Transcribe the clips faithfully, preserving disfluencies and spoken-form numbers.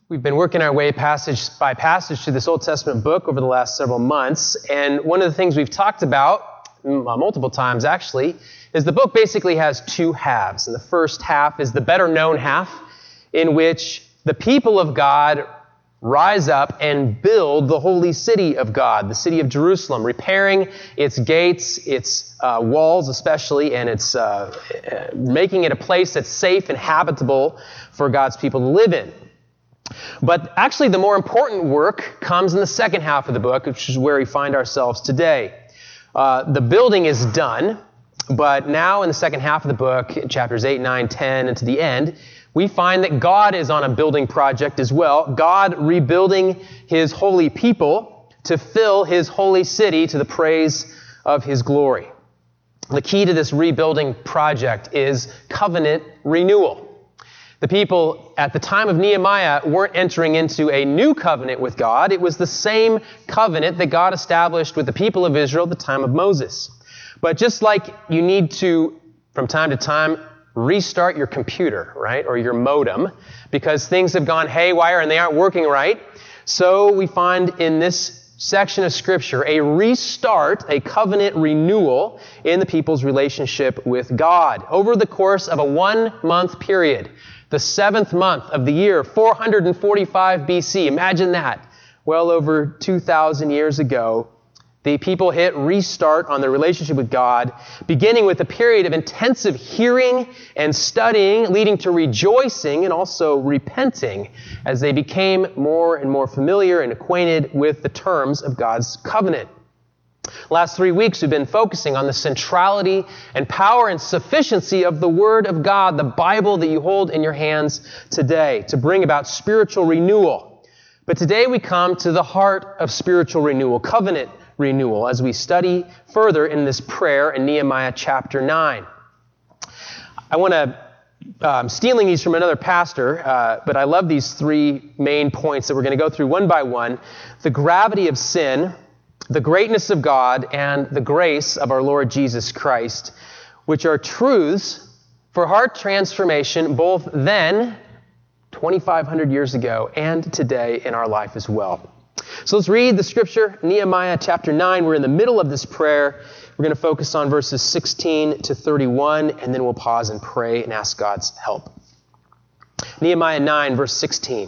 We've been working our way passage by passage through this Old Testament book over the last several months, and one of the things we've talked about, multiple times actually, is the book basically has two halves. And the first half is the better-known half, in which the people of God rise up and build the holy city of God, the city of Jerusalem, repairing its gates, its uh, walls especially, and its uh, making it a place that's safe and habitable for God's people to live in. But actually the more important work comes in the second half of the book, which is where we find ourselves today. Uh, the building is done, but now in the second half of the book, chapters eight, nine, ten, and to the end, we find that God is on a building project as well. God rebuilding His holy people to fill His holy city to the praise of His glory. The key to this rebuilding project is covenant renewal. The people at the time of Nehemiah weren't entering into a new covenant with God. It was the same covenant that God established with the people of Israel at the time of Moses. But just like you need to, from time to time, restart your computer, right, or your modem, because things have gone haywire and they aren't working right, so we find in this section of Scripture a restart, a covenant renewal in the people's relationship with God over the course of a one-month period. The seventh month of the year, four hundred forty-five B C. Imagine that. Well over two thousand years ago, the people hit restart on their relationship with God, beginning with a period of intensive hearing and studying, leading to rejoicing and also repenting as they became more and more familiar and acquainted with the terms of God's covenant. Last three weeks, we've been focusing on the centrality and power and sufficiency of the Word of God, the Bible that you hold in your hands today, to bring about spiritual renewal. But today we come to the heart of spiritual renewal, covenant renewal, as we study further in this prayer in Nehemiah chapter nine. I want to, I'm stealing these from another pastor, uh, but I love these three main points that we're going to go through one by one. The gravity of sin, the greatness of God, and the grace of our Lord Jesus Christ, which are truths for heart transformation both then, twenty-five hundred years ago, and today in our life as well. So let's read the Scripture, Nehemiah chapter nine. We're in the middle of this prayer. We're going to focus on verses sixteen to thirty-one, and then we'll pause and pray and ask God's help. Nehemiah nine, verse sixteen.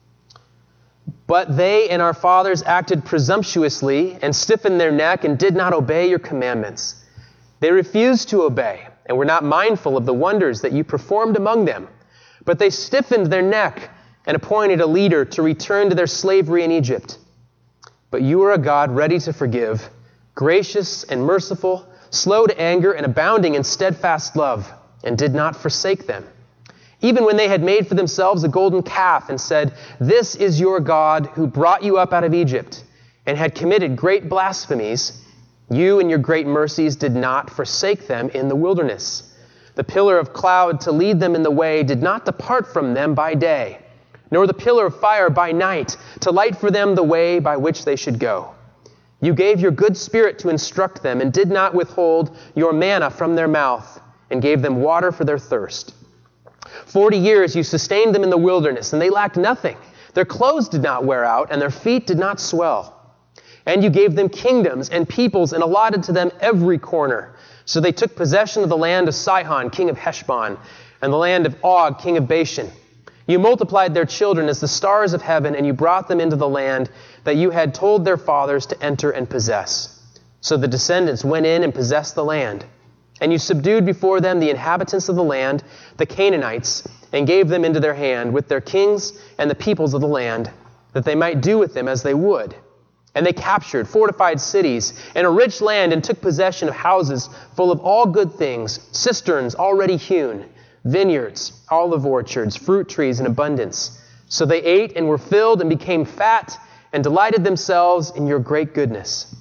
But they and our fathers acted presumptuously and stiffened their neck and did not obey your commandments. They refused to obey and were not mindful of the wonders that you performed among them. But they stiffened their neck and appointed a leader to return to their slavery in Egypt. But you are a God ready to forgive, gracious and merciful, slow to anger and abounding in steadfast love, and did not forsake them. Even when they had made for themselves a golden calf and said, "This is your God who brought you up out of Egypt," and had committed great blasphemies, you in your great mercies did not forsake them in the wilderness. The pillar of cloud to lead them in the way did not depart from them by day, nor the pillar of fire by night to light for them the way by which they should go. You gave your good spirit to instruct them and did not withhold your manna from their mouth and gave them water for their thirst. Forty years you sustained them in the wilderness, and they lacked nothing. Their clothes did not wear out, and their feet did not swell. And you gave them kingdoms and peoples and allotted to them every corner. So they took possession of the land of Sihon, king of Heshbon, and the land of Og, king of Bashan. You multiplied their children as the stars of heaven, and you brought them into the land that you had told their fathers to enter and possess. So the descendants went in and possessed the land. And you subdued before them the inhabitants of the land, the Canaanites, and gave them into their hand with their kings and the peoples of the land, that they might do with them as they would. And they captured fortified cities and a rich land and took possession of houses full of all good things, cisterns already hewn, vineyards, olive orchards, fruit trees in abundance. So they ate and were filled and became fat and delighted themselves in your great goodness.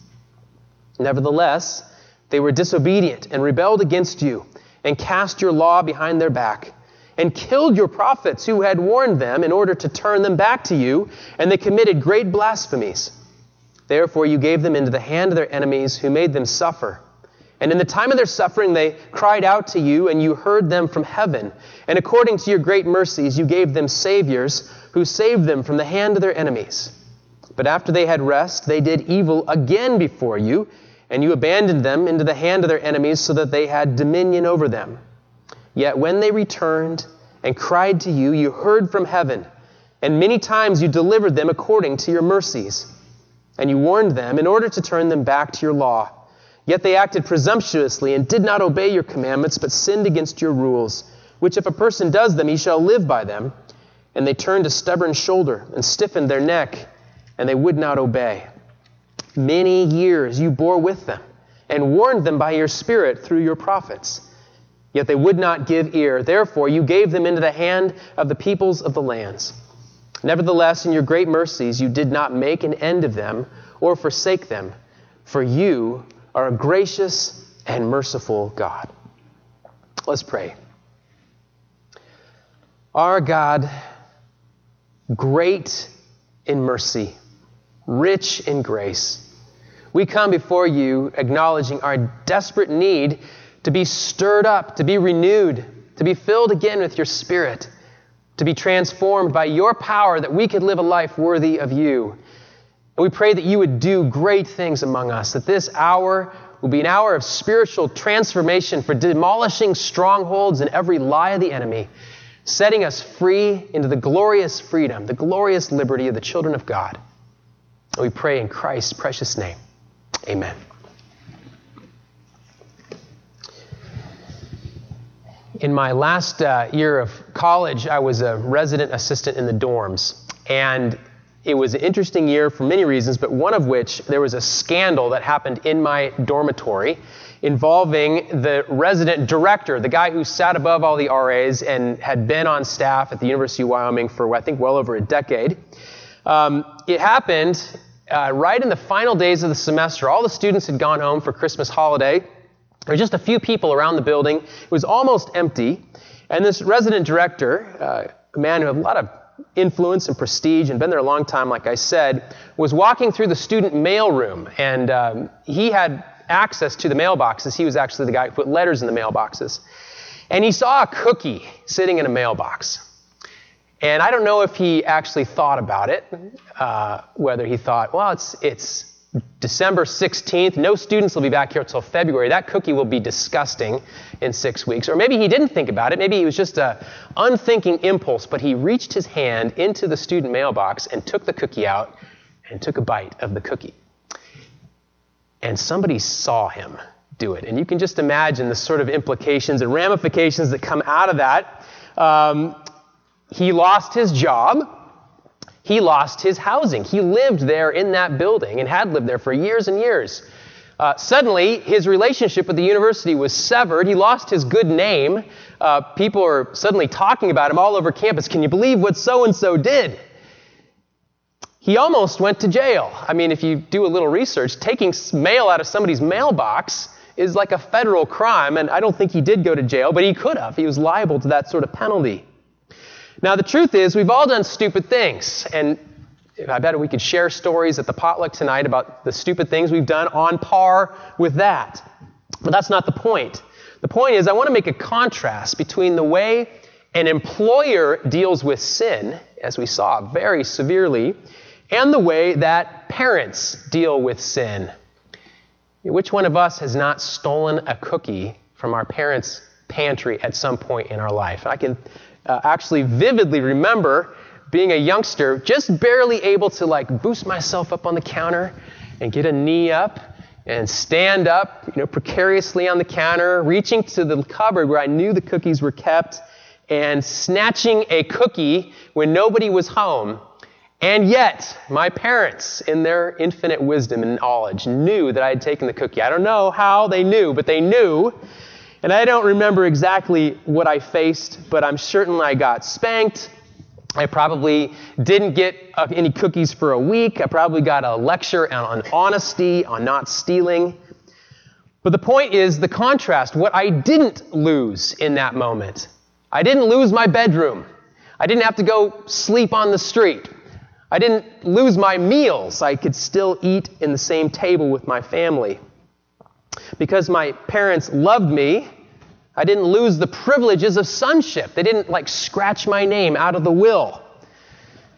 Nevertheless, they were disobedient and rebelled against you and cast your law behind their back and killed your prophets who had warned them in order to turn them back to you, and they committed great blasphemies. Therefore you gave them into the hand of their enemies who made them suffer. And in the time of their suffering they cried out to you, and you heard them from heaven. And according to your great mercies you gave them saviors who saved them from the hand of their enemies. But after they had rest, they did evil again before you, and you abandoned them into the hand of their enemies so that they had dominion over them. Yet when they returned and cried to you, you heard from heaven, and many times you delivered them according to your mercies. And you warned them in order to turn them back to your law. Yet they acted presumptuously and did not obey your commandments, but sinned against your rules, which if a person does them, he shall live by them. And they turned a stubborn shoulder and stiffened their neck, and they would not obey. Many years you bore with them and warned them by your Spirit through your prophets. Yet they would not give ear. Therefore you gave them into the hand of the peoples of the lands. Nevertheless, in your great mercies you did not make an end of them or forsake them, for you are a gracious and merciful God. Let's pray. Our God, great in mercy, rich in grace, we come before you acknowledging our desperate need to be stirred up, to be renewed, to be filled again with your Spirit, to be transformed by your power that we could live a life worthy of you. And we pray that you would do great things among us, that this hour will be an hour of spiritual transformation for demolishing strongholds and every lie of the enemy, setting us free into the glorious freedom, the glorious liberty of the children of God. And we pray in Christ's precious name. Amen. In my last uh, year of college, I was a resident assistant in the dorms. And it was an interesting year for many reasons, but one of which, there was a scandal that happened in my dormitory involving the resident director, the guy who sat above all the R As and had been on staff at the University of Wyoming for, I think, well over a decade. Um, it happened uh, right in the final days of the semester. All the students had gone home for Christmas holiday. There were just a few people around the building. It was almost empty. And this resident director, uh, a man who had a lot of influence and prestige and been there a long time, like I said, was walking through the student mail room. And um, he had access to the mailboxes. He was actually the guy who put letters in the mailboxes. And he saw a cookie sitting in a mailbox. And I don't know if he actually thought about it, uh, whether he thought, well, it's it's December sixteenth, no students will be back here until February. That cookie will be disgusting in six weeks. Or maybe he didn't think about it. Maybe it was just an unthinking impulse, but he reached his hand into the student mailbox and took the cookie out and took a bite of the cookie. And somebody saw him do it. And you can just imagine the sort of implications and ramifications that come out of that. Um, he lost his job. He lost his housing. He lived there in that building and had lived there for years and years. Uh, suddenly, his relationship with the university was severed. He lost his good name. Uh, people are suddenly talking about him all over campus. Can you believe what so-and-so did? He almost went to jail. I mean, if you do a little research, taking mail out of somebody's mailbox is like a federal crime, and I don't think he did go to jail, but he could have. He was liable to that sort of penalty. Now, the truth is, we've all done stupid things, and I bet we could share stories at the potluck tonight about the stupid things we've done on par with that. But that's not the point. The point is, I want to make a contrast between the way an employer deals with sin, as we saw very severely, and the way that parents deal with sin. Which one of us has not stolen a cookie from our parents' pantry at some point in our life? I can uh, actually vividly remember being a youngster, just barely able to like boost myself up on the counter and get a knee up and stand up, you know, precariously on the counter, reaching to the cupboard where I knew the cookies were kept and snatching a cookie when nobody was home. And yet, my parents, in their infinite wisdom and knowledge, knew that I had taken the cookie. I don't know how they knew, but they knew. And I don't remember exactly what I faced, but I'm certain I got spanked. I probably didn't get uh, any cookies for a week. I probably got a lecture on, on honesty, on not stealing. But the point is the contrast, what I didn't lose in that moment. I didn't lose my bedroom. I didn't have to go sleep on the street. I didn't lose my meals. I could still eat in the same table with my family. Because my parents loved me, I didn't lose the privileges of sonship. They didn't like scratch my name out of the will.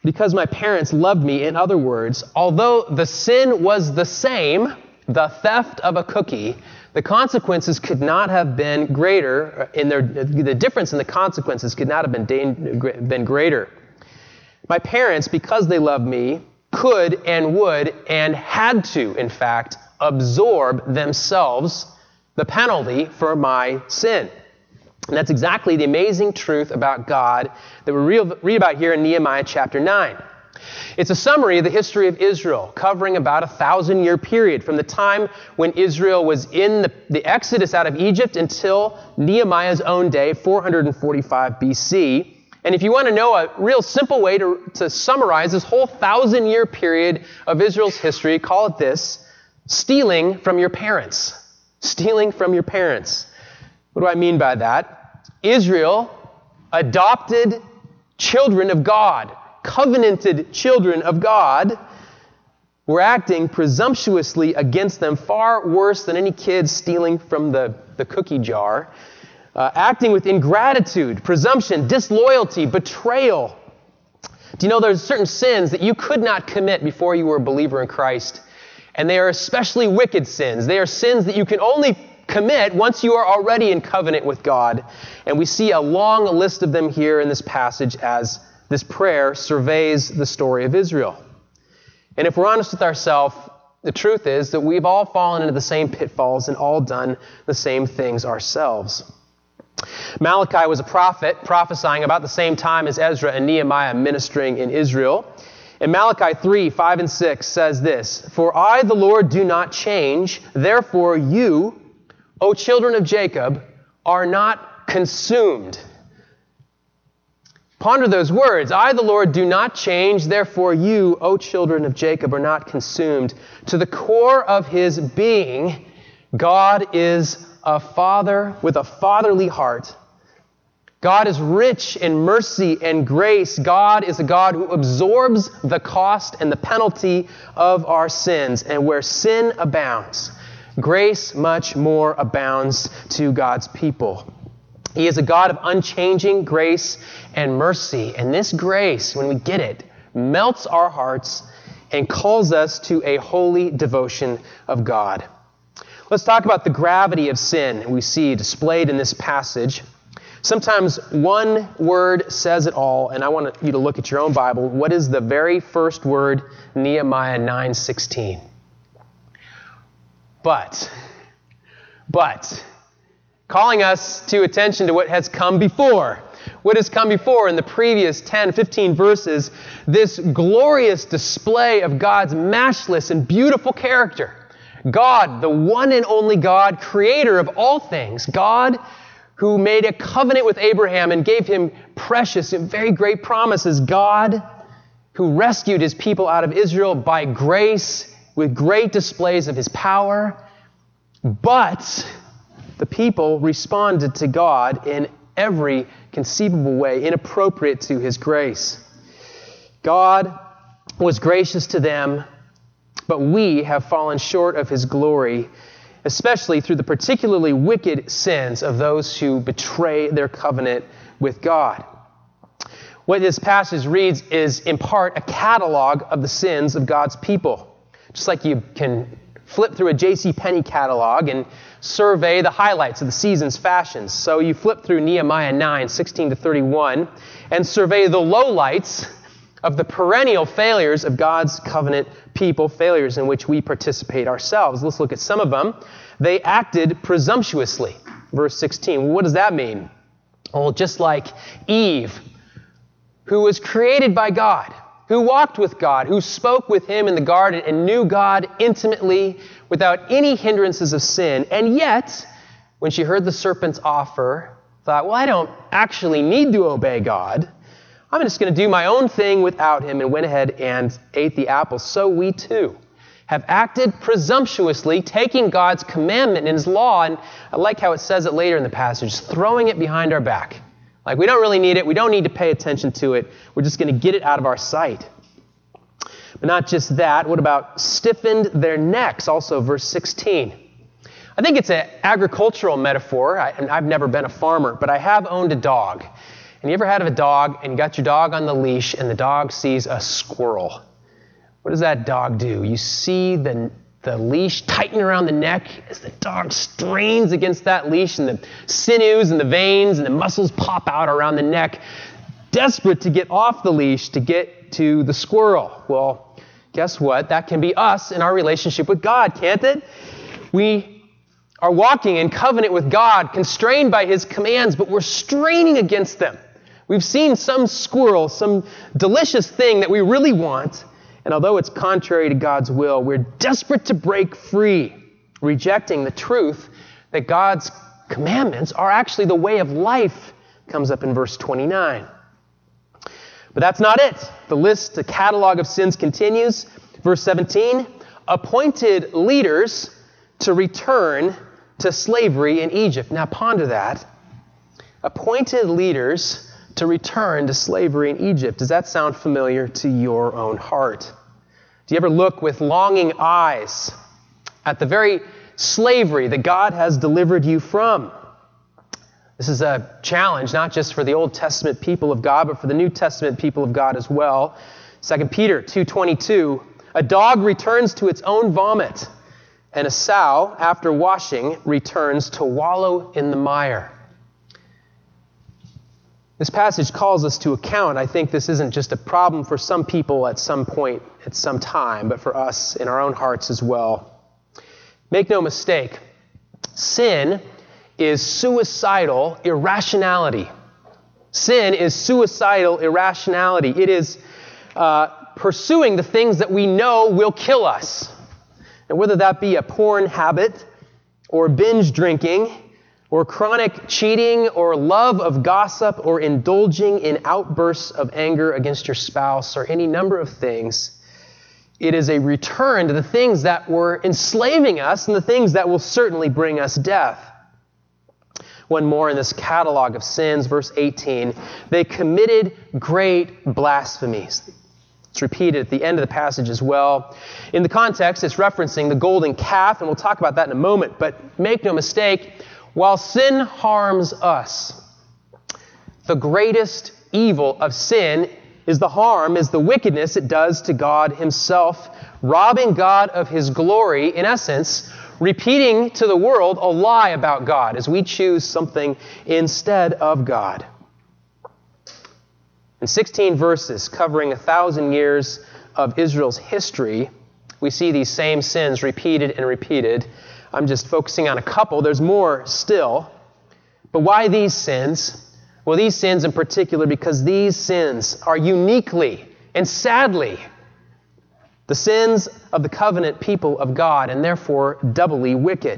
because my parents loved me, in other words, although the sin was the same, the theft of a cookie, the consequences could not have been greater, in their, the difference in the consequences could not have been, da- been greater. My parents, because they loved me, could and would and had to, in fact, absorb themselves the penalty for my sin. And that's exactly the amazing truth about God that we read about here in Nehemiah chapter nine. It's a summary of the history of Israel, covering about a thousand-year period from the time when Israel was in the, the Exodus out of Egypt until Nehemiah's own day, four forty-five B C. And if you want to know a real simple way to, to summarize this whole thousand-year period of Israel's history, call it this: stealing from your parents. Stealing from your parents. What do I mean by that? Israel, adopted children of God, covenanted children of God, were acting presumptuously against them, far worse than any kid stealing from the, the cookie jar, uh, acting with ingratitude, presumption, disloyalty, betrayal. Do you know there's certain sins that you could not commit before you were a believer in Christ? And they are especially wicked sins. They are sins that you can only commit once you are already in covenant with God. And we see a long list of them here in this passage as this prayer surveys the story of Israel. And if we're honest with ourselves, the truth is that we've all fallen into the same pitfalls and all done the same things ourselves. Malachi was a prophet prophesying about the same time as Ezra and Nehemiah ministering in Israel. And Malachi three, five and six says this: "For I, the Lord, do not change, therefore you, O children of Jacob, are not consumed." Ponder those words. I, the Lord, do not change, therefore you, O children of Jacob, are not consumed. To the core of his being, God is a father with a fatherly heart. God is rich in mercy and grace. God is a God who absorbs the cost and the penalty of our sins. And where sin abounds, grace much more abounds to God's people. He is a God of unchanging grace and mercy. And this grace, when we get it, melts our hearts and calls us to a holy devotion of God. Let's talk about the gravity of sin we see displayed in this passage. Sometimes one word says it all, and I want you to look at your own Bible. What is the very first word? Nehemiah nine sixteen. But, but, calling us to attention to what has come before. What has come before in the previous ten, fifteen verses, this glorious display of God's matchless and beautiful character. God, the one and only God, creator of all things. God who made a covenant with Abraham and gave him precious and very great promises. God who rescued his people out of Israel by grace with great displays of his power. But the people responded to God in every conceivable way, inappropriate to his grace. God was gracious to them, but we have fallen short of his glory, especially through the particularly wicked sins of those who betray their covenant with God. What this passage reads is, in part, a catalog of the sins of God's people. Just like you can flip through a J C Penney catalog and survey the highlights of the season's fashions. So you flip through Nehemiah nine, sixteen to thirty-one, and survey the lowlights of the perennial failures of God's covenant people, failures in which we participate ourselves. Let's look at some of them. They acted presumptuously. Verse sixteen. Well, what does that mean? Well, just like Eve, who was created by God, who walked with God, who spoke with him in the garden and knew God intimately without any hindrances of sin. And yet, when she heard the serpent's offer, thought, well, I don't actually need to obey God. I'm just going to do my own thing without him, and went ahead and ate the apple. So we too have acted presumptuously, taking God's commandment and his law, and I like how it says it later in the passage, throwing it behind our back. Like we don't really need it. We don't need to pay attention to it. We're just going to get it out of our sight. But not just that. What about stiffened their necks? Also, verse sixteen. I think it's an agricultural metaphor. I, I've never been a farmer, but I have owned a dog. And you ever had a dog and you got your dog on the leash and the dog sees a squirrel? What does that dog do? You see the, the leash tighten around the neck as the dog strains against that leash, and the sinews and the veins and the muscles pop out around the neck, desperate to get off the leash to get to the squirrel. Well, guess what? That can be us in our relationship with God, can't it? We are walking in covenant with God, constrained by His commands, but we're straining against them. We've seen some squirrel, some delicious thing that we really want, and although it's contrary to God's will, we're desperate to break free, rejecting the truth that God's commandments are actually the way of life, comes up in verse twenty-nine. But that's not it. The list, the catalog of sins continues. Verse seventeen, appointed leaders to return to slavery in Egypt. Now ponder that. Appointed leaders to return to slavery in Egypt. Does that sound familiar to your own heart? Do you ever look with longing eyes at the very slavery that God has delivered you from? This is a challenge not just for the Old Testament people of God, but for the New Testament people of God as well. Second Peter two twenty-two, a dog returns to its own vomit, and a sow, after washing, returns to wallow in the mire. This passage calls us to account. I think this isn't just a problem for some people at some point, at some time, but for us in our own hearts as well. Make no mistake, sin is suicidal irrationality. Sin is suicidal irrationality. It is uh, pursuing the things that we know will kill us. And whether that be a porn habit, or binge drinking, or chronic cheating, or love of gossip, or indulging in outbursts of anger against your spouse, or any number of things, it is a return to the things that were enslaving us and the things that will certainly bring us death. One more in this catalog of sins, verse eighteen, they committed great blasphemies. It's repeated at the end of the passage as well. In the context, it's referencing the golden calf, and we'll talk about that in a moment. But make no mistake, while sin harms us, the greatest evil of sin is the harm, is the wickedness it does to God Himself, robbing God of His glory, in essence, repeating to the world a lie about God as we choose something instead of God. In sixteen verses covering a thousand years of Israel's history, we see these same sins repeated and repeated. I'm just focusing on a couple. There's more still. But why these sins? Well, these sins in particular because these sins are uniquely and sadly the sins of the covenant people of God, and therefore doubly wicked.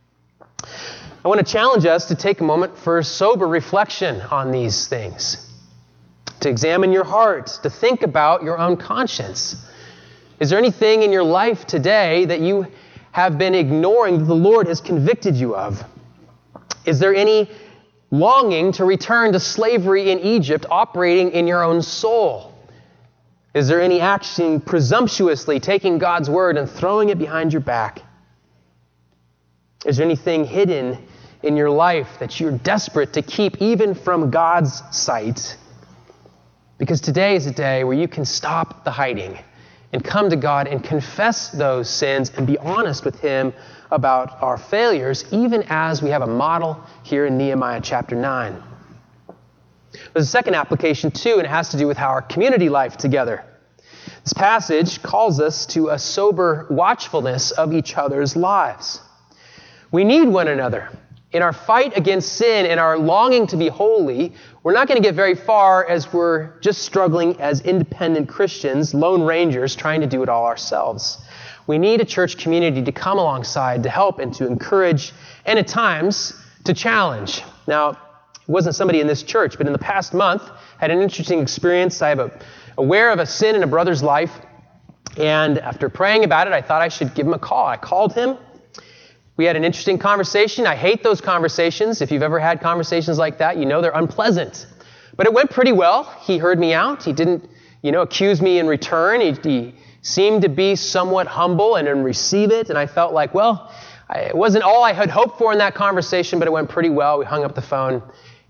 I want to challenge us to take a moment for sober reflection on these things, to examine your heart, to think about your own conscience. Is there anything in your life today that you have been ignoring that the Lord has convicted you of? Is there any longing to return to slavery in Egypt operating in your own soul? Is there any action presumptuously taking God's word and throwing it behind your back? Is there anything hidden in your life that you're desperate to keep even from God's sight? Because today is a day where you can stop the hiding and come to God and confess those sins and be honest with Him about our failures, even as we have a model here in Nehemiah chapter nine. There's a second application too, and it has to do with how our community life together. This passage calls us to a sober watchfulness of each other's lives. We need one another. In our fight against sin and our longing to be holy, we're not going to get very far as we're just struggling as independent Christians, lone rangers, trying to do it all ourselves. We need a church community to come alongside, to help and to encourage, and at times to challenge. Now, it wasn't somebody in this church, but in the past month, had an interesting experience. I have a, aware of a sin in a brother's life, and after praying about it, I thought I should give him a call. I called him. We had an interesting conversation. I hate those conversations. If you've ever had conversations like that, you know they're unpleasant. But it went pretty well. He heard me out. He didn't, you know, accuse me in return. He, he seemed to be somewhat humble and, and receive it. And I felt like, well, I, it wasn't all I had hoped for in that conversation, but it went pretty well. We hung up the phone,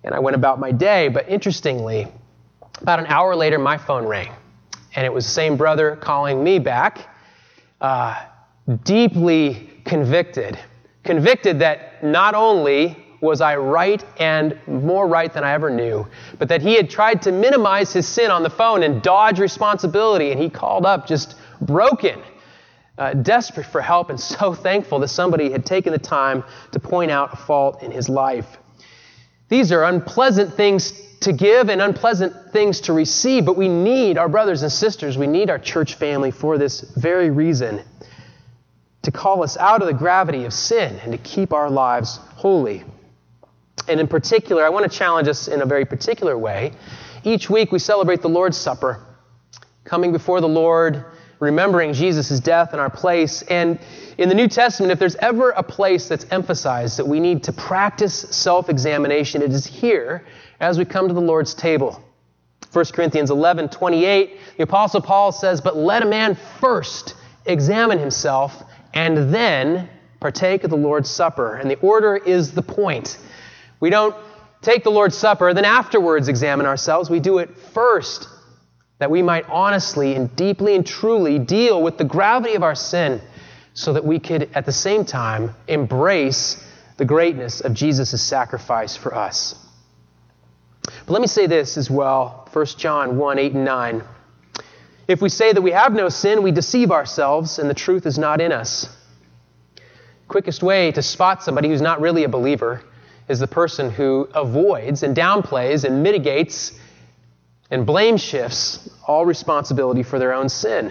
and I went about my day. But interestingly, about an hour later, my phone rang, and it was the same brother calling me back, uh, deeply convicted. Convicted that not only was I right and more right than I ever knew, but that he had tried to minimize his sin on the phone and dodge responsibility, and he called up just broken, uh, desperate for help, and so thankful that somebody had taken the time to point out a fault in his life. These are unpleasant things to give and unpleasant things to receive, but we need our brothers and sisters, we need our church family for this very reason, to call us out of the gravity of sin and to keep our lives holy. And in particular, I want to challenge us in a very particular way. Each week we celebrate the Lord's Supper, coming before the Lord, remembering Jesus' death in our place. And in the New Testament, if there's ever a place that's emphasized that we need to practice self-examination, it is here as we come to the Lord's table. First Corinthians eleven twenty-eight, the Apostle Paul says, "But let a man first examine himself and then partake of the Lord's Supper." And the order is the point. We don't take the Lord's Supper, then afterwards examine ourselves. We do it first, that we might honestly and deeply and truly deal with the gravity of our sin, so that we could at the same time embrace the greatness of Jesus' sacrifice for us. But let me say this as well, First John one, eight and nine. "If we say that we have no sin, we deceive ourselves, and the truth is not in us." Quickest way to spot somebody who's not really a believer is the person who avoids and downplays and mitigates and blame shifts all responsibility for their own sin.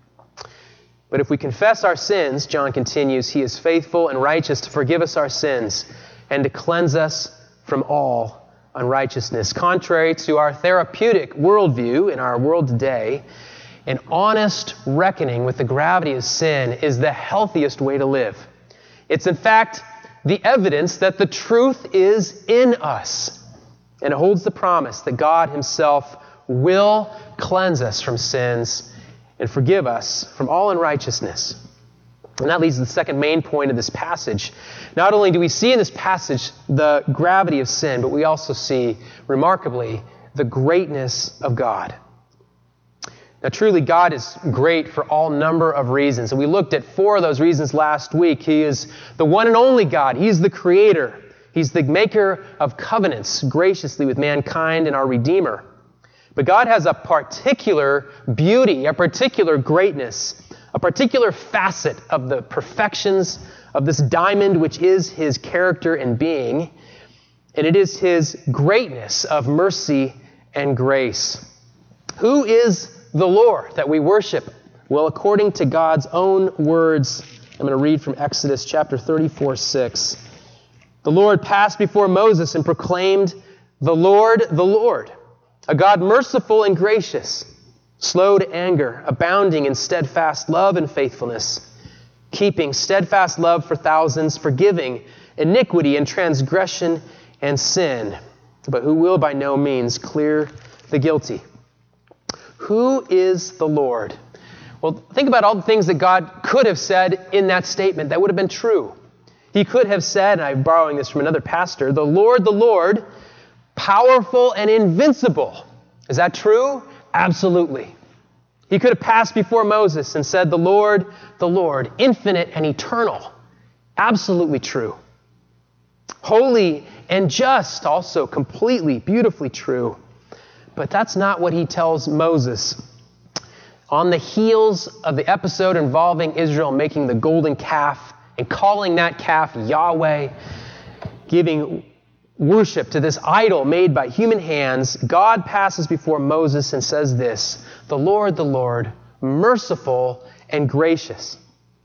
But if we confess our sins, John continues, he is faithful and righteous to forgive us our sins and to cleanse us from all unrighteousness. Contrary to our therapeutic worldview in our world today, an honest reckoning with the gravity of sin is the healthiest way to live. It's in fact the evidence that the truth is in us, and it holds the promise that God himself will cleanse us from sins and forgive us from all unrighteousness. And that leads to the second main point of this passage. Not only do we see in this passage the gravity of sin, but we also see, remarkably, the greatness of God. Now, truly, God is great for all number of reasons. And we looked at four of those reasons last week. He is the one and only God. He's the creator. He's the maker of covenants graciously with mankind and our Redeemer. But God has a particular beauty, a particular greatness, a particular facet of the perfections of this diamond, which is his character and being. And it is his greatness of mercy and grace. Who is the Lord that we worship? Well, according to God's own words, I'm going to read from Exodus chapter thirty-four, six. "The Lord passed before Moses and proclaimed, 'The Lord, the Lord, a God merciful and gracious, slow to anger, abounding in steadfast love and faithfulness, keeping steadfast love for thousands, forgiving iniquity and transgression and sin, but who will by no means clear the guilty.'" Who is the Lord? Well, think about all the things that God could have said in that statement that would have been true. He could have said, and I'm borrowing this from another pastor, "The Lord, the Lord, powerful and invincible." Is that true? Absolutely. He could have passed before Moses and said, "The Lord, the Lord, infinite and eternal." Absolutely true. Holy and just, also completely, beautifully true. But that's not what he tells Moses. On the heels of the episode involving Israel making the golden calf and calling that calf Yahweh, giving worship to this idol made by human hands, God passes before Moses and says this, "The Lord, the Lord, merciful and gracious."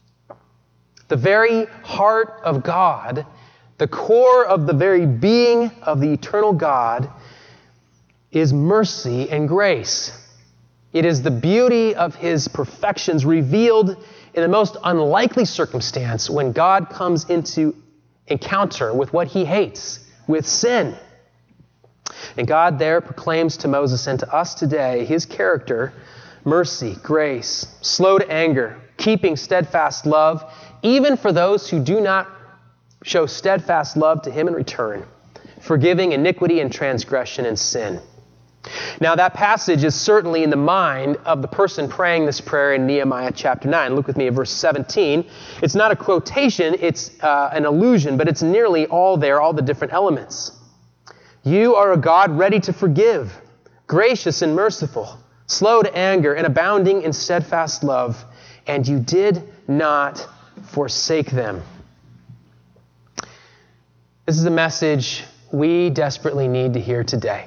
The very heart of God, the core of the very being of the eternal God, is mercy and grace. It is the beauty of his perfections revealed in the most unlikely circumstance when God comes into encounter with what he hates, with sin. And God there proclaims to Moses and to us today his character, mercy, grace, slow to anger, keeping steadfast love, even for those who do not show steadfast love to him in return, forgiving iniquity and transgression and sin. Now, that passage is certainly in the mind of the person praying this prayer in Nehemiah chapter nine. Look with me at verse seventeen. It's not a quotation, it's uh, an allusion, but it's nearly all there, all the different elements. You are a God ready to forgive, gracious and merciful, slow to anger, and abounding in steadfast love, and you did not forsake them. This is a message we desperately need to hear today.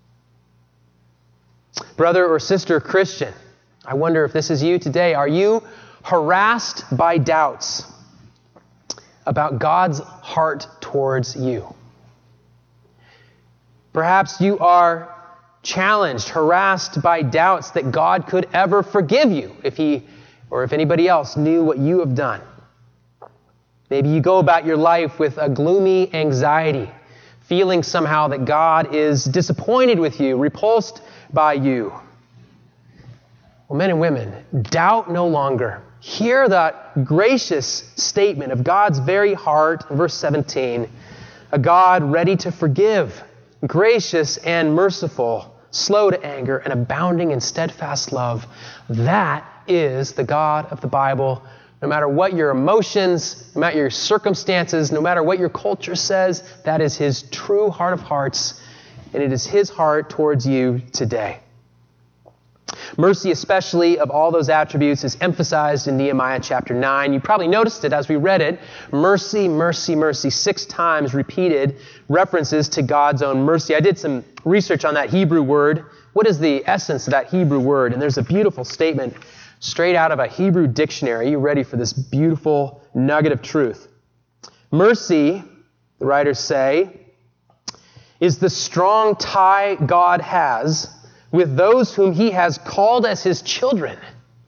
Brother or sister Christian, I wonder if this is you today. Are you harassed by doubts about God's heart towards you? Perhaps you are challenged, harassed by doubts that God could ever forgive you if He or if anybody else knew what you have done. Maybe you go about your life with a gloomy anxiety, feeling somehow that God is disappointed with you, repulsed by you. Well, men and women, doubt no longer. Hear that gracious statement of God's very heart in verse seventeen. A God ready to forgive, gracious and merciful, slow to anger, and abounding in steadfast love. That is the God of the Bible. No matter what your emotions, no matter your circumstances, no matter what your culture says, that is His true heart of hearts, and it is His heart towards you today. Mercy, especially of all those attributes, is emphasized in Nehemiah chapter nine. You probably noticed it as we read it. Mercy, mercy, mercy. Six times repeated references to God's own mercy. I did some research on that Hebrew word. What is the essence of that Hebrew word? And there's a beautiful statement straight out of a Hebrew dictionary. You ready for this beautiful nugget of truth? Mercy, the writers say, is the strong tie God has with those whom He has called as His children.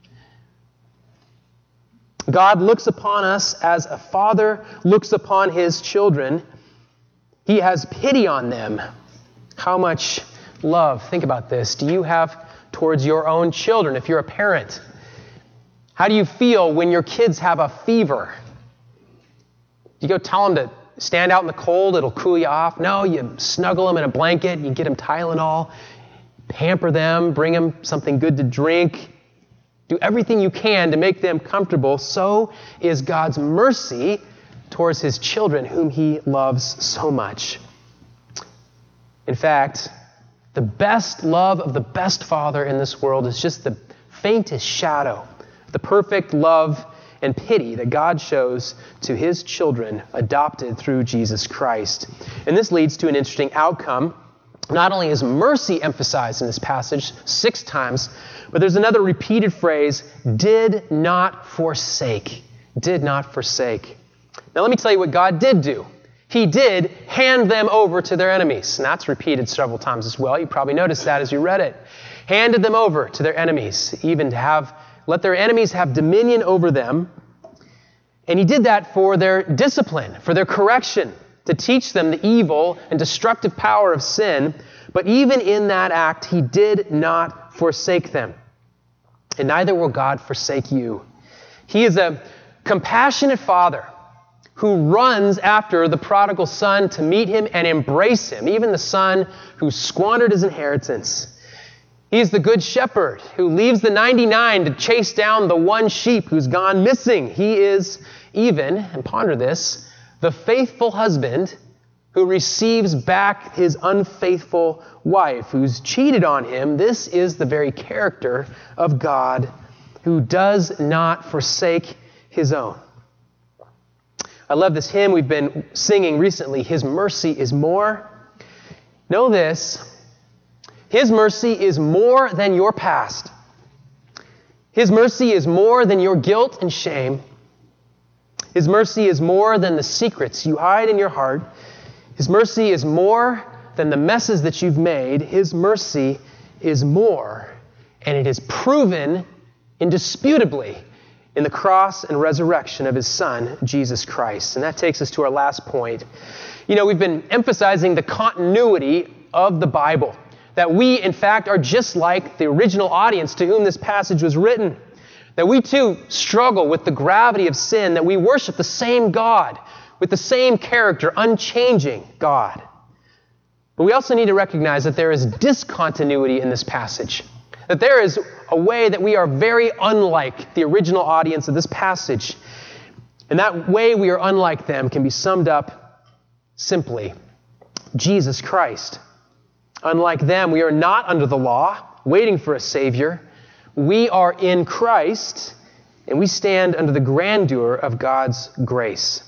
God looks upon us as a father looks upon his children. He has pity on them. How much love, think about this, do you have towards your own children if you're a parent? How do you feel when your kids have a fever? Do you go tell them to stand out in the cold, it'll cool you off? No, you snuggle them in a blanket, you get them Tylenol, pamper them, bring them something good to drink. Do everything you can to make them comfortable. So is God's mercy towards His children whom He loves so much. In fact, the best love of the best Father in this world is just the faintest shadow, the perfect love and pity that God shows to His children adopted through Jesus Christ. And this leads to an interesting outcome. Not only is mercy emphasized in this passage six times, but there's another repeated phrase, did not forsake. Did not forsake. Now let me tell you what God did do. He did hand them over to their enemies. And that's repeated several times as well. You probably noticed that as you read it. Handed them over to their enemies, even to have, let their enemies have dominion over them. And He did that for their discipline, for their correction, to teach them the evil and destructive power of sin. But even in that act, He did not forsake them. And neither will God forsake you. He is a compassionate Father who runs after the prodigal son to meet him and embrace him, even the son who squandered his inheritance. He is the good shepherd who leaves the ninety-nine to chase down the one sheep who's gone missing. He is even, and ponder this, the faithful husband who receives back his unfaithful wife who's cheated on him. This is the very character of God who does not forsake His own. I love this hymn we've been singing recently, His mercy is more. Know this, His mercy is more than your past. His mercy is more than your guilt and shame. His mercy is more than the secrets you hide in your heart. His mercy is more than the messes that you've made. His mercy is more, and it is proven indisputably in the cross and resurrection of His Son, Jesus Christ. And that takes us to our last point. You know, we've been emphasizing the continuity of the Bible, that we, in fact, are just like the original audience to whom this passage was written, that we too struggle with the gravity of sin, that we worship the same God with the same character, unchanging God. But we also need to recognize that there is discontinuity in this passage. That there is a way that we are very unlike the original audience of this passage. And that way we are unlike them can be summed up simply: Jesus Christ. Unlike them, we are not under the law, waiting for a Savior. We are in Christ, and we stand under the grandeur of God's grace.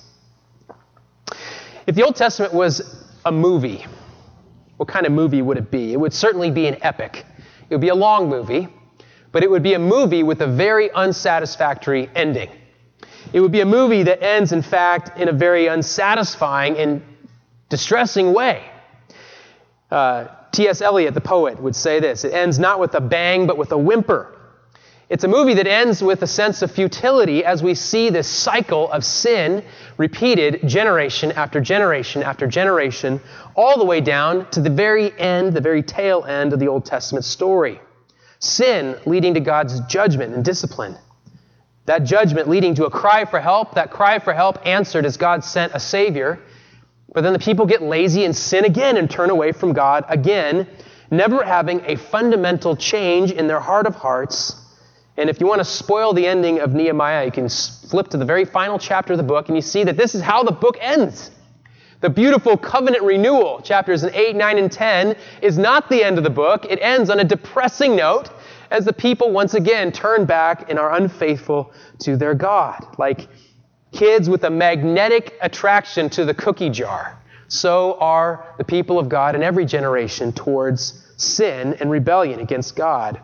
If the Old Testament was a movie, what kind of movie would it be? It would certainly be an epic. It would be a long movie, but it would be a movie with a very unsatisfactory ending. It would be a movie that ends, in fact, in a very unsatisfying and distressing way. Uh, T S Eliot, the poet, would say this: it ends not with a bang, but with a whimper. It's a movie that ends with a sense of futility as we see this cycle of sin repeated generation after generation after generation, all the way down to the very end, the very tail end of the Old Testament story. Sin leading to God's judgment and discipline. That judgment leading to a cry for help, that cry for help answered as God sent a Savior. But then the people get lazy and sin again and turn away from God again, never having a fundamental change in their heart of hearts. And if you want to spoil the ending of Nehemiah, you can flip to the very final chapter of the book, and you see that this is how the book ends. The beautiful covenant renewal, chapters eight, nine, and ten, is not the end of the book. It ends on a depressing note as the people once again turn back and are unfaithful to their God. Like kids with a magnetic attraction to the cookie jar, so are the people of God in every generation towards sin and rebellion against God.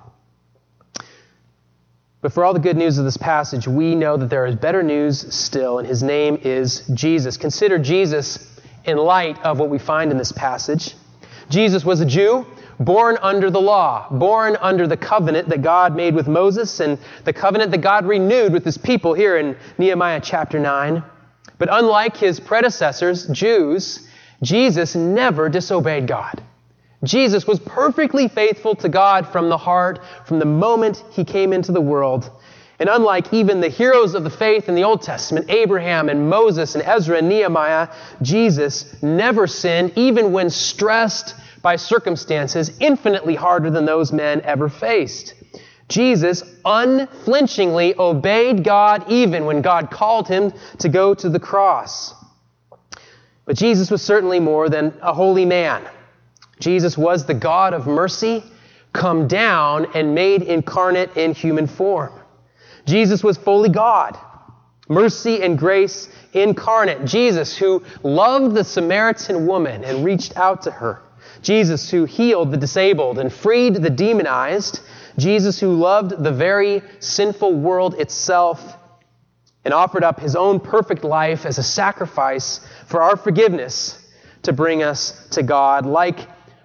But for all the good news of this passage, we know that there is better news still, and his name is Jesus. Consider Jesus in light of what we find in this passage. Jesus was a Jew, born under the law, born under the covenant that God made with Moses and the covenant that God renewed with his people here in Nehemiah chapter nine. But unlike his predecessors, Jews, Jesus never disobeyed God. Jesus was perfectly faithful to God from the heart, from the moment he came into the world. And unlike even the heroes of the faith in the Old Testament, Abraham and Moses and Ezra and Nehemiah, Jesus never sinned, even when stressed by circumstances infinitely harder than those men ever faced. Jesus unflinchingly obeyed God even when God called him to go to the cross. But Jesus was certainly more than a holy man. Jesus was the God of mercy, come down and made incarnate in human form. Jesus was fully God, mercy and grace incarnate. Jesus, who loved the Samaritan woman and reached out to her. Jesus, who healed the disabled and freed the demonized. Jesus, who loved the very sinful world itself and offered up his own perfect life as a sacrifice for our forgiveness to bring us to God. Like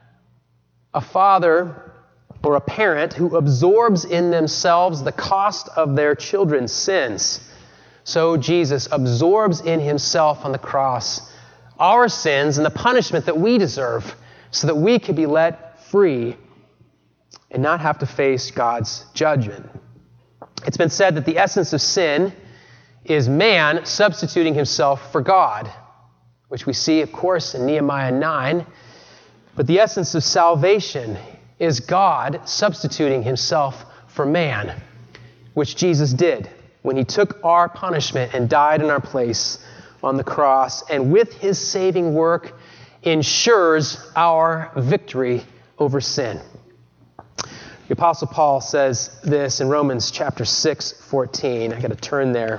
a father or a parent who absorbs in themselves the cost of their children's sins, so Jesus absorbs in himself on the cross our sins and the punishment that we deserve so that we could be let free and not have to face God's judgment. It's been said that the essence of sin is man substituting himself for God, which we see, of course, in Nehemiah nine. But the essence of salvation is God substituting himself for man, which Jesus did when he took our punishment and died in our place on the cross, and with his saving work ensures our victory over sin. The Apostle Paul says this in Romans chapter six, fourteen. I got to turn there.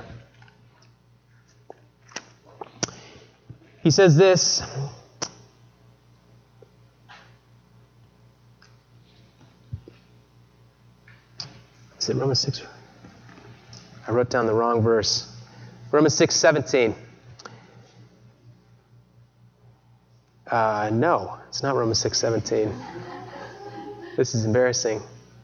He says this: Is it Romans six? I wrote down the wrong verse. Romans six, seventeen. Uh, no, it's not Romans six, seventeen. This is embarrassing.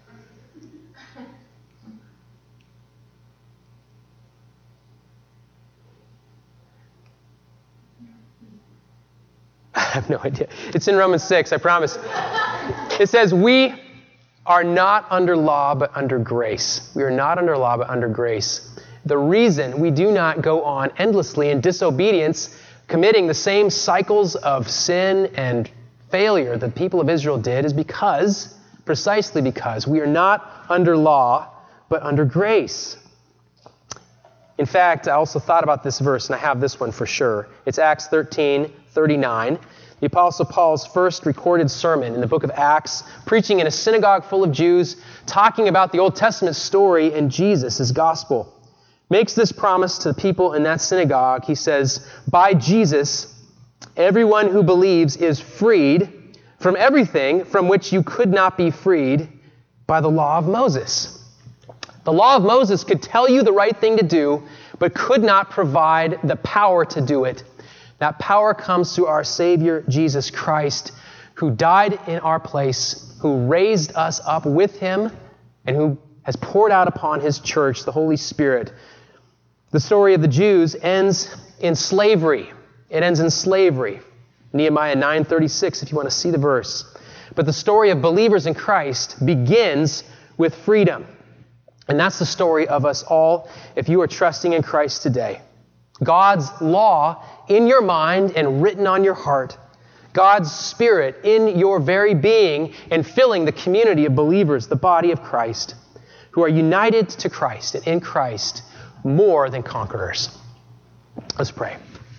I have no idea. It's in Romans six, I promise. It says, we are not under law, but under grace. We are not under law, but under grace. The reason we do not go on endlessly in disobedience, committing the same cycles of sin and failure the people of Israel did is because, precisely because, we are not under law, but under grace. In fact, I also thought about this verse, and I have this one for sure. It's Acts thirteen thirty-nine. The Apostle Paul's first recorded sermon in the book of Acts, preaching in a synagogue full of Jews, talking about the Old Testament story and Jesus, his gospel. Makes this promise to the people in that synagogue. He says, by Jesus, everyone who believes is freed from everything from which you could not be freed by the law of Moses. The law of Moses could tell you the right thing to do, but could not provide the power to do it. That power comes through our Savior, Jesus Christ, who died in our place, who raised us up with him, and who has poured out upon his church the Holy Spirit. The story of the Jews ends in slavery. It ends in slavery. Nehemiah nine thirty-six, if you want to see the verse. But the story of believers in Christ begins with freedom. And that's the story of us all if you are trusting in Christ today. God's law in your mind and written on your heart. God's Spirit in your very being and filling the community of believers, the body of Christ, who are united to Christ and in Christ more than conquerors. Let's pray.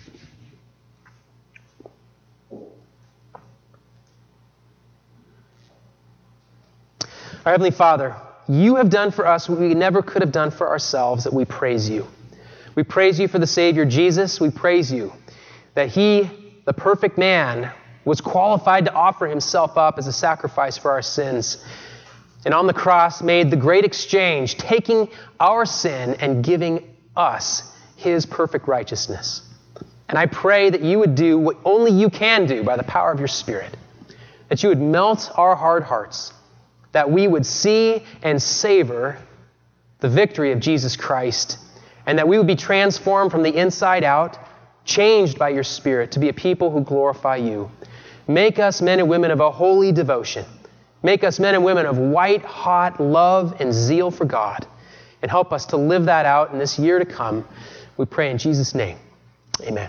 Our Heavenly Father, you have done for us what we never could have done for ourselves, that we praise you. We praise you for the Savior Jesus. We praise you that he, the perfect man, was qualified to offer himself up as a sacrifice for our sins. And on the cross made the great exchange, taking our sin and giving us his perfect righteousness. And I pray that you would do what only you can do by the power of your Spirit. That you would melt our hard hearts. That we would see and savor the victory of Jesus Christ, and that we would be transformed from the inside out, changed by your Spirit to be a people who glorify you. Make us men and women of a holy devotion. Make us men and women of white-hot love and zeal for God, and help us to live that out in this year to come. We pray in Jesus' name. Amen.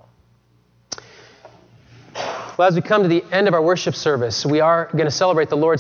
Well, as we come to the end of our worship service, we are going to celebrate the Lord's